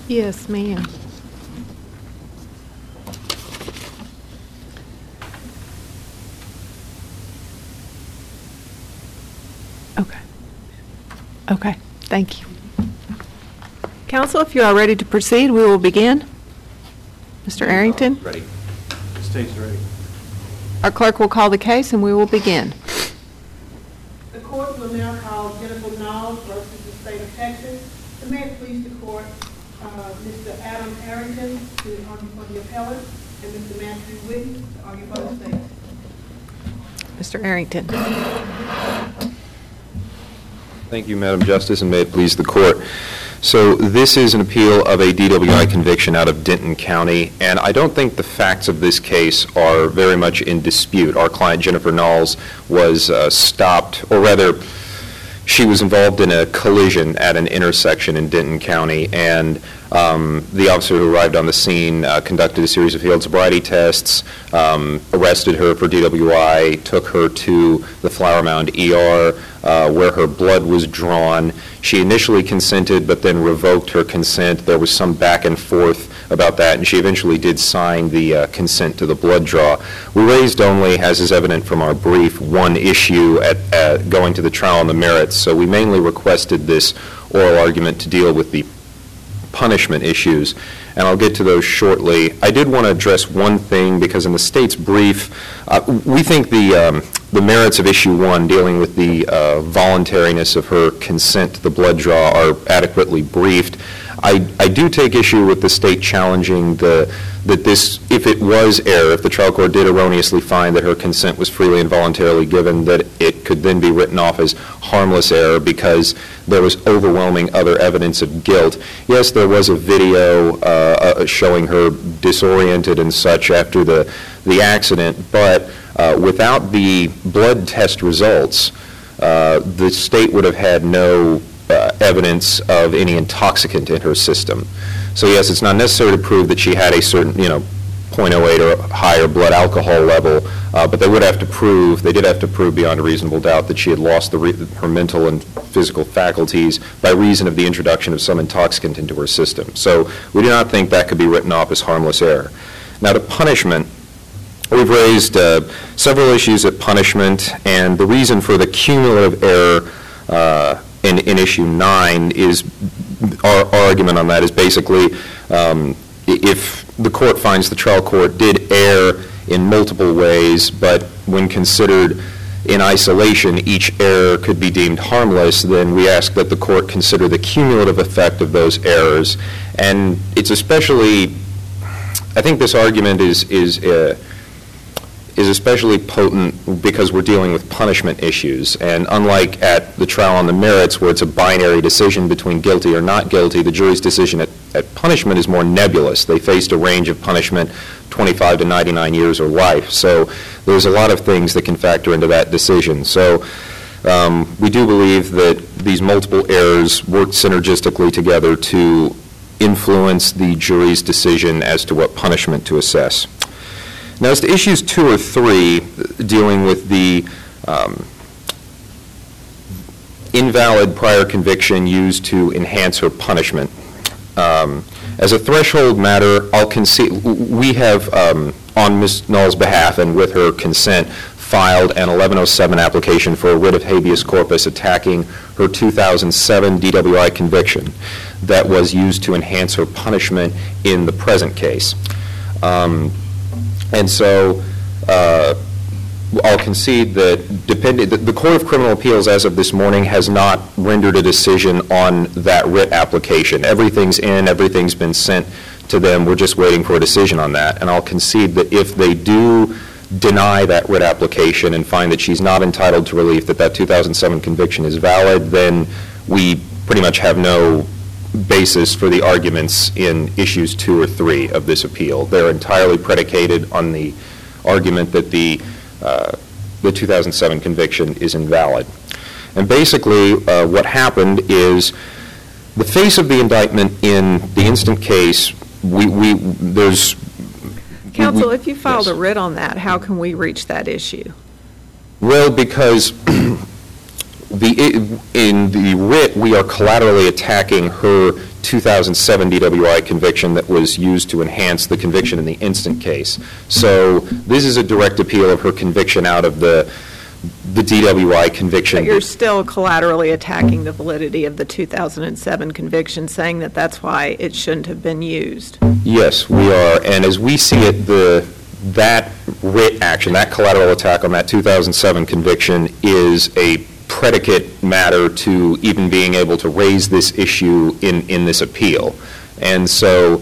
Yes, ma'am. Okay. Okay, thank you. Council, if you are ready to proceed, we will begin. Mr. Arrington? Ready. State's ready. Our clerk will call the case and we will begin. The court will now call Jennifer Knowles versus the state of Texas. The mayor please the court, Mr. Adam Arrington to argue for the appellant and Mr. Matthew Whitten to argue for the state. Mr. Arrington. Thank you, Madam Justice, and may it please the court. So this is an appeal of a DWI conviction out of Denton County, and I don't think the facts of this case are very much in dispute. Our client, Jennifer Knowles, was stopped, or rather, she was involved in a collision at an intersection in Denton County, and the officer who arrived on the scene conducted a series of field sobriety tests, arrested her for DWI, took her to the Flower Mound ER where her blood was drawn. She initially consented but then revoked her consent. There was some back and forth about that, and she eventually did sign the consent to the blood draw. We raised only, as is evident from our brief, one issue at going to the trial on the merits, so we mainly requested this oral argument to deal with the punishment issues, and I'll get to those shortly. I did want to address one thing, because in the state's brief, we think the merits of issue 1 dealing with the voluntariness of her consent to the blood draw are adequately briefed. I do take issue with the state challenging that this, if it was error, if the trial court did erroneously find that her consent was freely and voluntarily given, that it could then be written off as harmless error because there was overwhelming other evidence of guilt. Yes, there was a video showing her disoriented and such after the accident, but without the blood test results, the state would have had no evidence of any intoxicant in her system. So yes, it's not necessary to prove that she had a certain, 0.08 or higher blood alcohol level, but they did have to prove beyond a reasonable doubt that she had lost her mental and physical faculties by reason of the introduction of some intoxicant into her system. So we do not think that could be written off as harmless error. Now, to punishment, we've raised several issues at punishment, and the reason for the cumulative error in issue 9 is, our argument on that is basically if the court finds the trial court did err in multiple ways, but when considered in isolation each error could be deemed harmless, then we ask that the court consider the cumulative effect of those errors. And it's especially, I think this argument is especially potent because we're dealing with punishment issues. And unlike at the trial on the merits, where it's a binary decision between guilty or not guilty, the jury's decision at punishment is more nebulous. They faced a range of punishment, 25 to 99 years or life. So there's a lot of things that can factor into that decision. So we do believe that these multiple errors work synergistically together to influence the jury's decision as to what punishment to assess. Now, as to issues 2 or 3, dealing with the invalid prior conviction used to enhance her punishment. As a threshold matter, I'll concede, we have, on Ms. Knowles' behalf and with her consent, filed an 1107 application for a writ of habeas corpus attacking her 2007 DWI conviction that was used to enhance her punishment in the present case. And so I'll concede that the Court of Criminal Appeals as of this morning has not rendered a decision on that writ application. Everything's in, everything's been sent to them. We're just waiting for a decision on that. And I'll concede that if they do deny that writ application and find that she's not entitled to relief, that 2007 conviction is valid, then we pretty much have no basis for the arguments in issues 2 or 3 of this appeal. They're entirely predicated on the argument that the 2007 conviction is invalid. And basically what happened is the face of the indictment in the instant case, there's... Counsel, if you filed a writ on that, how can we reach that issue? Well, because in the writ, we are collaterally attacking her 2007 DWI conviction that was used to enhance the conviction in the instant case. So this is a direct appeal of her conviction out of the DWI conviction. But you're still collaterally attacking the validity of the 2007 conviction, saying that that's why it shouldn't have been used. Yes, we are. And as we see it, that writ action, that collateral attack on that 2007 conviction is a predicate matter to even being able to raise this issue in this appeal. And so,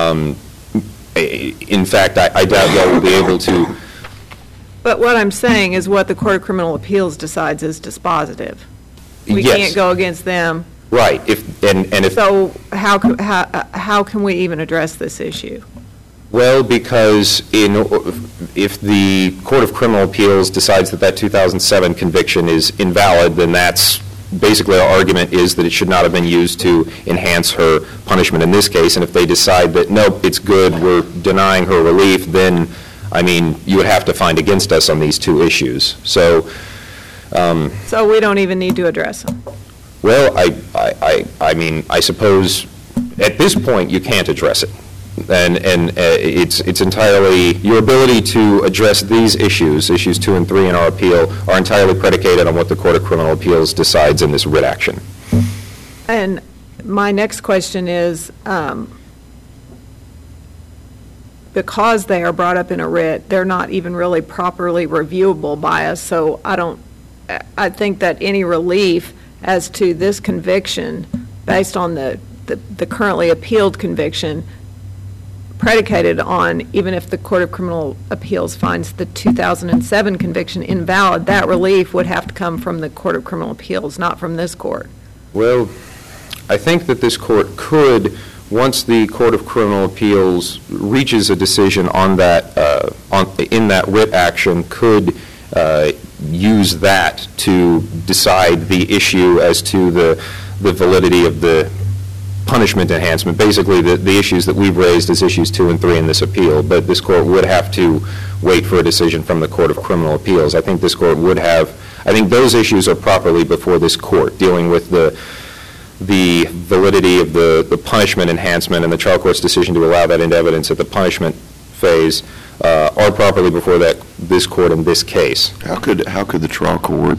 in fact, I doubt that we'll be able to. But what I'm saying is what the Court of Criminal Appeals decides is dispositive. We Yes. can't go against them. Right. So how can we even address this issue? Well, because if the Court of Criminal Appeals decides that 2007 conviction is invalid, then that's basically our argument is that it should not have been used to enhance her punishment in this case. And if they decide that, nope, it's good, we're denying her relief, then, I mean, you would have to find against us on these two issues. So we don't even need to address them. Well, I mean, I suppose at this point you can't address it. And it's entirely, your ability to address these issues 2 and 3 in our appeal, are entirely predicated on what the Court of Criminal Appeals decides in this writ action. And my next question is, because they are brought up in a writ, they're not even really properly reviewable by us, so I think that any relief as to this conviction, based on the currently appealed conviction, predicated on, even if the Court of Criminal Appeals finds the 2007 conviction invalid, that relief would have to come from the Court of Criminal Appeals, not from this court. Well, I think that this court could, once the Court of Criminal Appeals reaches a decision on that, in that writ action, could use that to decide the issue as to the validity of the punishment enhancement, basically the issues that we've raised as issues 2 and 3 in this appeal. But this court would have to wait for a decision from the Court of Criminal Appeals. I think this court would have, I think those issues are properly before this court, dealing with the validity of the punishment enhancement and the trial court's decision to allow that into evidence at the punishment phase are properly before this court in this case. How could the trial court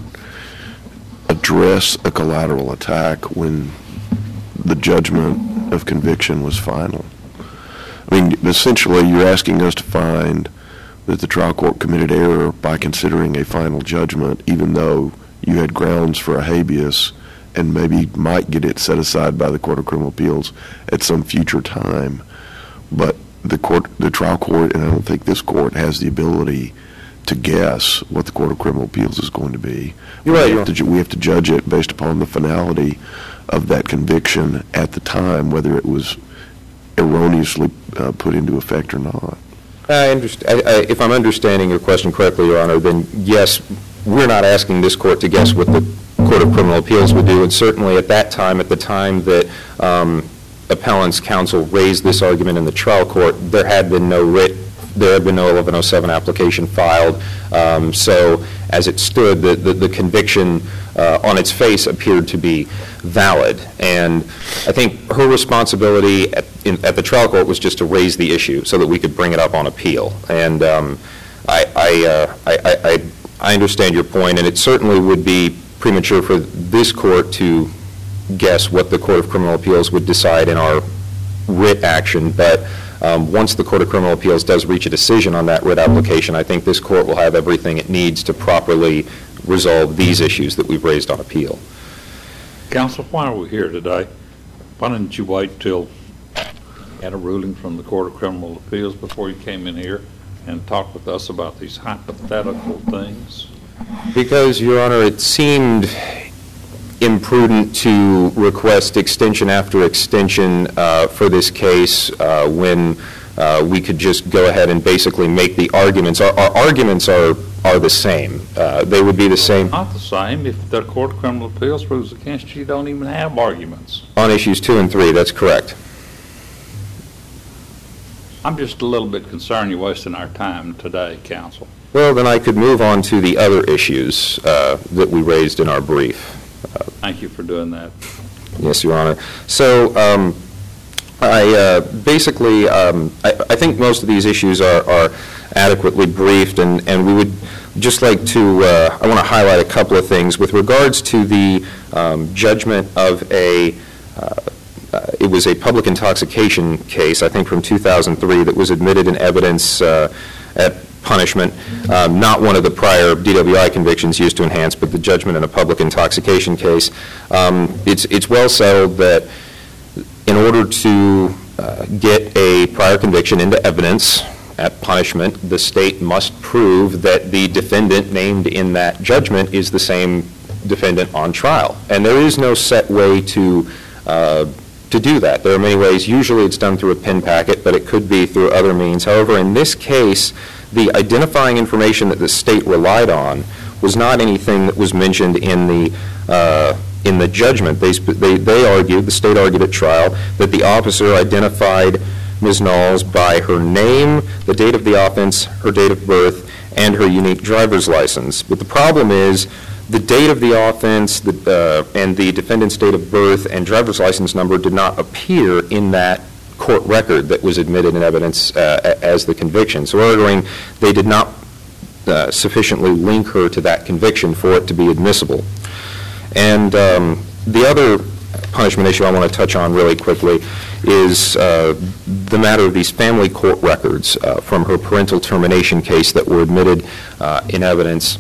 address a collateral attack when the judgment of conviction was final? I mean, essentially, you're asking us to find that the trial court committed error by considering a final judgment, even though you had grounds for a habeas and maybe might get it set aside by the Court of Criminal Appeals at some future time. But the trial court, and I don't think this court, has the ability to guess what the Court of Criminal Appeals is going to be. You're right. We have to judge it based upon the finality of that conviction at the time, whether it was erroneously put into effect or not. I understand. If I'm understanding your question correctly, Your Honor, then yes, we're not asking this court to guess what the Court of Criminal Appeals would do, and certainly at that time, at the time that appellant's counsel raised this argument in the trial court, there had been no writ, there had been no 1107 application filed, so as it stood, the conviction on its face appeared to be valid. And I think her responsibility at the trial court was just to raise the issue so that we could bring it up on appeal. And I understand your point, and it certainly would be premature for this court to guess what the Court of Criminal Appeals would decide in our writ action, but once the Court of Criminal Appeals does reach a decision on that writ application, I think this court will have everything it needs to properly resolve these issues that we've raised on appeal. Counsel, why are we here today? Why didn't you wait till you had a ruling from the Court of Criminal Appeals before you came in here and talked with us about these hypothetical things? Because, Your Honor, it seemed imprudent to request extension after extension for this case when we could just go ahead and basically make the arguments. Our arguments are the same. They would be the same. Not the same. If the Court of Criminal Appeals rules against you, you don't even have arguments. On issues 2 and 3, that's correct. I'm just a little bit concerned you're wasting our time today, counsel. Well, then I could move on to the other issues that we raised in our brief. Thank you for doing that. Yes, Your Honor. So I think most of these issues are adequately briefed, and we would just like to, I want to highlight a couple of things. With regards to the judgment of it was a public intoxication case, I think from 2003, that was admitted in evidence at punishment, not one of the prior DWI convictions used to enhance, but the judgment in a public intoxication case. It's well settled that in order to get a prior conviction into evidence at punishment, the state must prove that the defendant named in that judgment is the same defendant on trial. And there is no set way to do that. There are many ways. Usually it's done through a PIN packet, but it could be through other means. However, in this case, the identifying information that the state relied on was not anything that was mentioned in the judgment. They argued, the state argued at trial, that the officer identified Ms. Knowles by her name, the date of the offense, her date of birth, and her unique driver's license. But the problem is the date of the offense and the defendant's date of birth and driver's license number did not appear in that court record that was admitted in evidence as the conviction. So we're arguing they did not sufficiently link her to that conviction for it to be admissible. And the other punishment issue I want to touch on really quickly is the matter of these family court records from her parental termination case that were admitted in evidence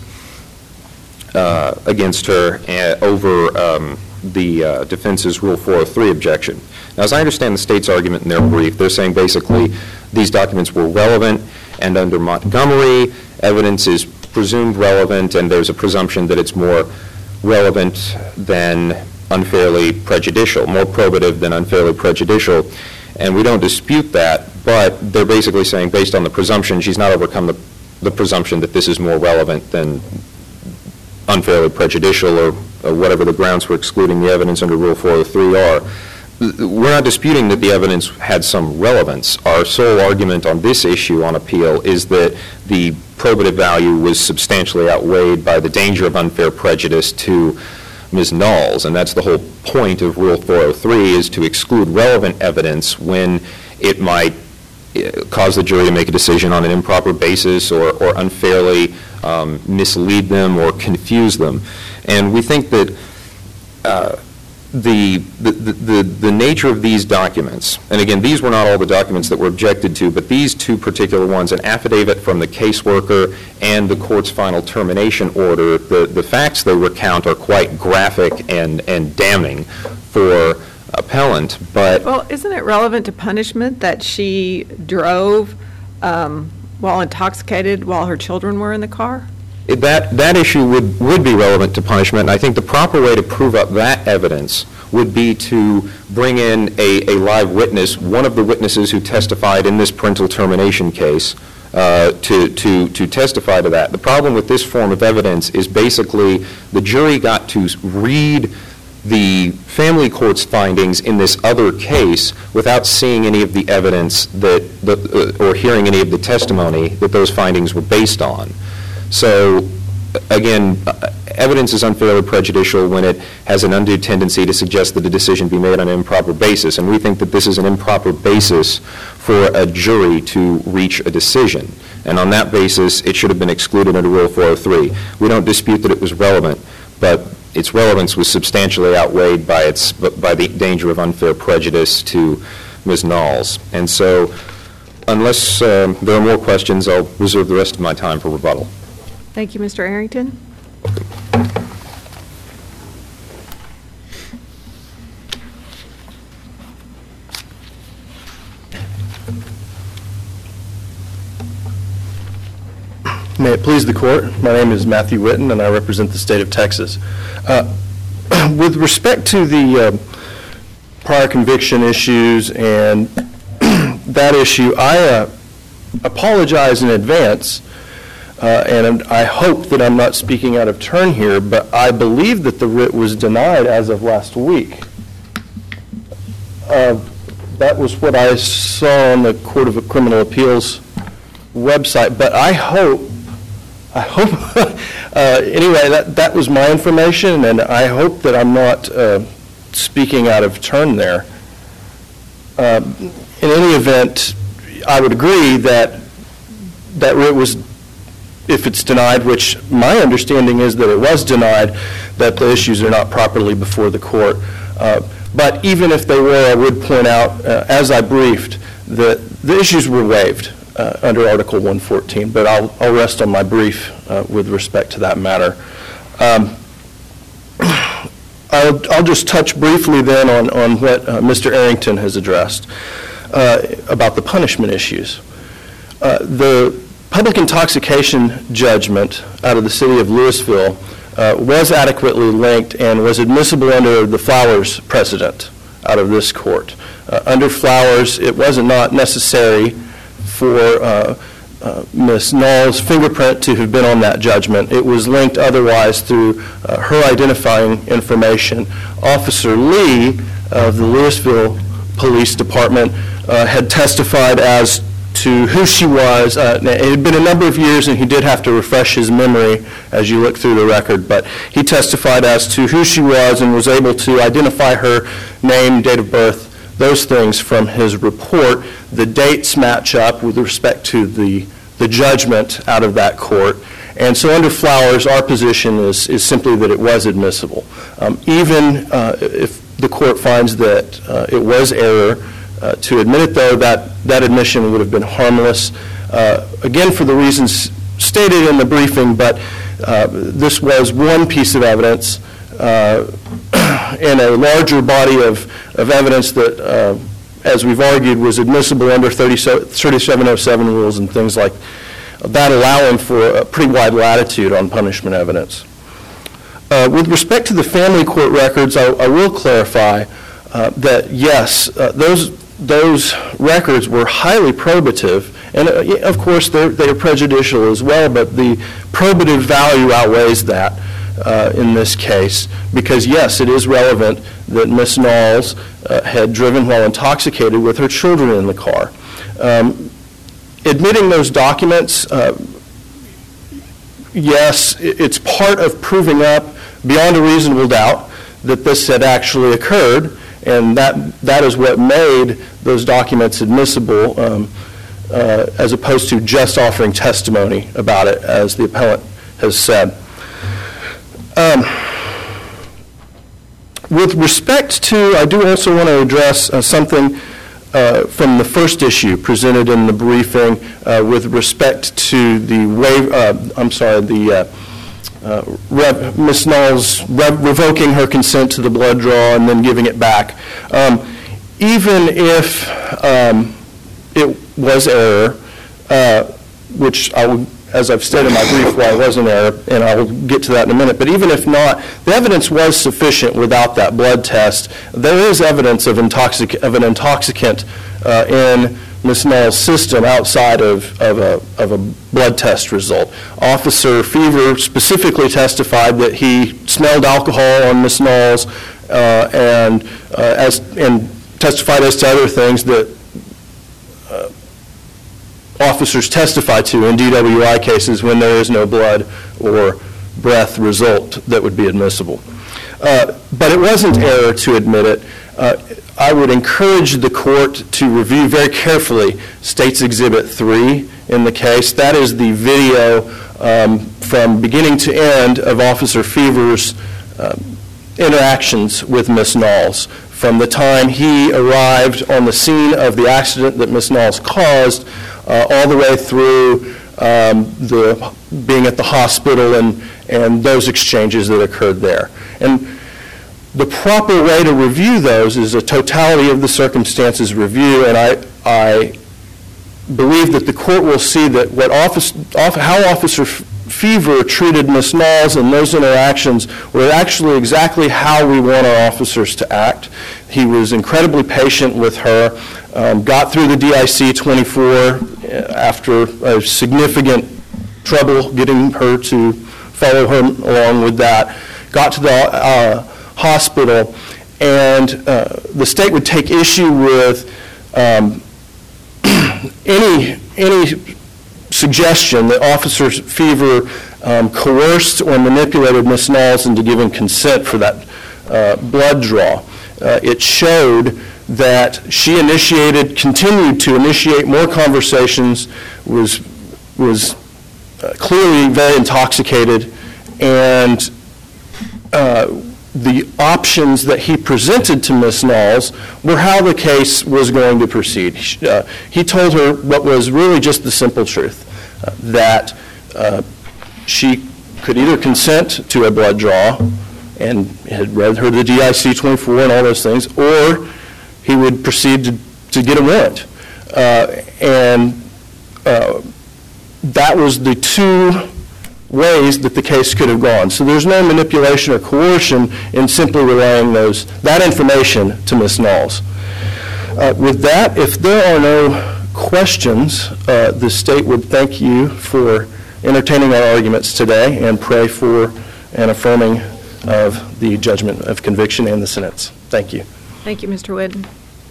against her over the defense's Rule 403 objection. Now, as I understand the state's argument in their brief, they're saying basically these documents were relevant, and under Montgomery, evidence is presumed relevant, and there's a presumption that it's more relevant than unfairly prejudicial, more probative than unfairly prejudicial. And we don't dispute that, but they're basically saying based on the presumption, she's not overcome the presumption that this is more relevant than unfairly prejudicial or whatever the grounds for excluding the evidence under Rule 403 are. We're not disputing that the evidence had some relevance. Our sole argument on this issue on appeal is that the probative value was substantially outweighed by the danger of unfair prejudice to Ms. Knowles, and that's the whole point of Rule 403, is to exclude relevant evidence when it might cause the jury to make a decision on an improper basis or unfairly mislead them or confuse them. And we think that the nature of these documents, and again, these were not all the documents that were objected to, but these two particular ones, an affidavit from the caseworker and the court's final termination order, the facts they recount are quite graphic and damning for appellant. But well, isn't it relevant to punishment that she drove while intoxicated while her children were in the car? That issue would be relevant to punishment, and I think the proper way to prove up that evidence would be to bring in a live witness, one of the witnesses who testified in this parental termination case, to testify to that. The problem with this form of evidence is basically the jury got to read the family court's findings in this other case without seeing any of the evidence or hearing any of the testimony that those findings were based on. So, again, evidence is unfairly prejudicial when it has an undue tendency to suggest that a decision be made on an improper basis, and we think that this is an improper basis for a jury to reach a decision. And on that basis, it should have been excluded under Rule 403. We don't dispute that it was relevant, but its relevance was substantially outweighed by the danger of unfair prejudice to Ms. Knowles. And so, unless there are more questions, I'll reserve the rest of my time for rebuttal. Thank you, Mr. Arrington. May it please the court, my name is Matthew Witten and I represent the state of Texas. With respect to the prior conviction issues and that issue, I apologize in advance, and I hope that I'm not speaking out of turn here, but I believe that the writ was denied as of last week. That was what I saw on the Court of Criminal Appeals website, but I hope Anyway, that was my information, and I hope that I'm not speaking out of turn there. In any event, I would agree that writ was, if it's denied, which my understanding is that it was denied, that the issues are not properly before the court. But even if they were, I would point out, as I briefed, that the issues were waived under Article 114, but I'll rest on my brief with respect to that matter. I'll just touch briefly then on what Mr. Arrington has addressed about the punishment issues. The public intoxication judgment out of the city of Louisville was adequately linked and was admissible under the Flowers precedent out of this court. Under Flowers, it was not necessary for Ms. Null's fingerprint to have been on that judgment. It was linked otherwise through her identifying information. Officer Lee of the Louisville Police Department had testified as to who she was. It had been a number of years, and he did have to refresh his memory as you look through the record, but he testified as to who she was and was able to identify her name, date of birth, those things from his report. The dates match up with respect to the judgment out of that court. And so under Flowers, our position is simply that it was admissible. Even if the court finds that it was error, to admit it, though, that admission would have been harmless, again, for the reasons stated in the briefing, but this was one piece of evidence in a larger body of evidence that, as we've argued, was admissible under 3707 rules and things like that, allowing for a pretty wide latitude on punishment evidence. With respect to the family court records, I will clarify that, yes, those records were highly probative, and of course they are prejudicial as well, but the probative value outweighs that in this case, because yes, it is relevant that Ms. Knowles had driven while intoxicated with her children in the car. Admitting those documents, yes, it's part of proving up beyond a reasonable doubt that this had actually occurred, and that is what made those documents admissible, as opposed to just offering testimony about it, as the appellant has said. With respect to, I do also want to address something from the first issue presented in the briefing with respect to the Ms. Knowles revoking her consent to the blood draw and then giving it back. Even if it was error, which I will, as I've stated in my brief, why it was an error, and I will get to that in a minute, but even if not, the evidence was sufficient without that blood test. There is evidence of an intoxicant in Ms. Knowles' system outside of a blood test result. Officer Fever specifically testified that he smelled alcohol on Ms. Knowles and testified as to other things that officers testify to in DWI cases when there is no blood or breath result that would be admissible. But it wasn't error to admit it. I would encourage the court to review very carefully State's Exhibit 3 in the case. That is the video from beginning to end of Officer Fever's interactions with Ms. Knowles, from the time he arrived on the scene of the accident that Ms. Knowles caused all the way through being at the hospital and those exchanges that occurred there. And the proper way to review those is a totality of the circumstances review, and I believe that the court will see that how Officer Fever treated Ms. Knowles and those interactions were actually exactly how we want our officers to act. He was incredibly patient with her, got through the DIC 24 after a significant trouble getting her to follow her along with that, got to the hospital, and the state would take issue with any suggestion that Officer Fever coerced or manipulated Ms. Knowles into giving consent for that blood draw. It showed that she continued to initiate more conversations, was clearly very intoxicated, and the options that he presented to Ms. Knowles were how the case was going to proceed. He told her what was really just the simple truth, that she could either consent to a blood draw and had read her the DIC-24 and all those things, or he would proceed to get a warrant. That was the two ways that the case could have gone. So there's no manipulation or coercion in simply relaying that information to Ms. Knowles. With that, if there are no questions, the state would thank you for entertaining our arguments today and pray for an affirming of the judgment of conviction and the sentence. Thank you. Thank you, Mr. Whitten.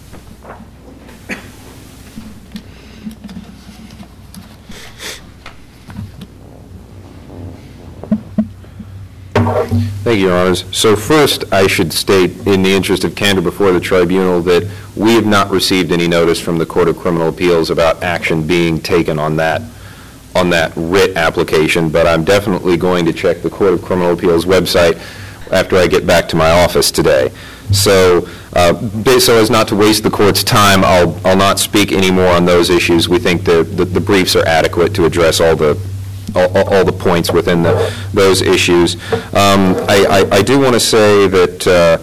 Thank you, Your Honors. So first, I should state, in the interest of candor before the tribunal, that we have not received any notice from the Court of Criminal Appeals about action being taken on that writ application, but I'm definitely going to check the Court of Criminal Appeals website after I get back to my office today. So, so as not to waste the court's time, I'll not speak any more on those issues. We think the briefs are adequate to address all the points within those issues. I do want to say that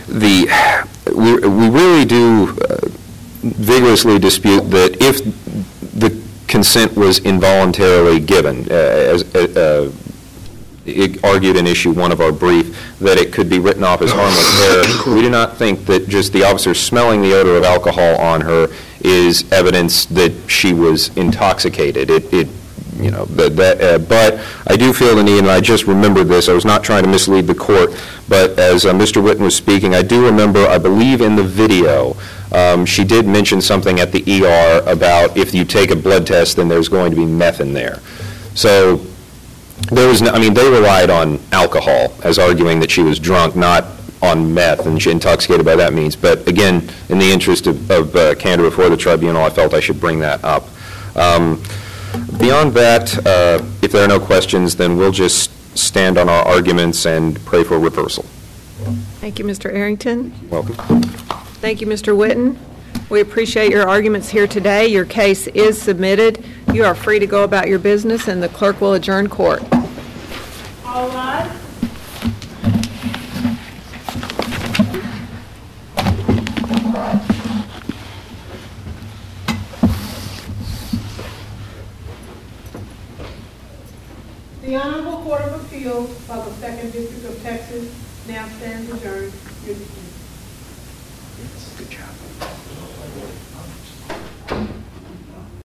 we really do vigorously dispute that if the consent was involuntarily given, as it argued in issue 1 of our brief, that it could be written off as harmless error. We do not think that just the officer smelling the odor of alcohol on her is evidence that she was intoxicated. But I do feel the need, and I just remembered this, I was not trying to mislead the court, but as Mr. Whitten was speaking, I do remember, I believe in the video, she did mention something at the ER about if you take a blood test, then there's going to be meth in there. So there was, they relied on alcohol as arguing that she was drunk, not on meth, and she intoxicated by that means. But again, in the interest of candor before the tribunal, I felt I should bring that up. Beyond that, if there are no questions, then we'll just stand on our arguments and pray for reversal. Thank you, Mr. Arrington. Welcome. Thank you, Mr. Whitten. We appreciate your arguments here today. Your case is submitted. You are free to go about your business, and the clerk will adjourn court. All rise. The Honorable Court of Appeals of the 2nd District of Texas now stands adjourned. Good job.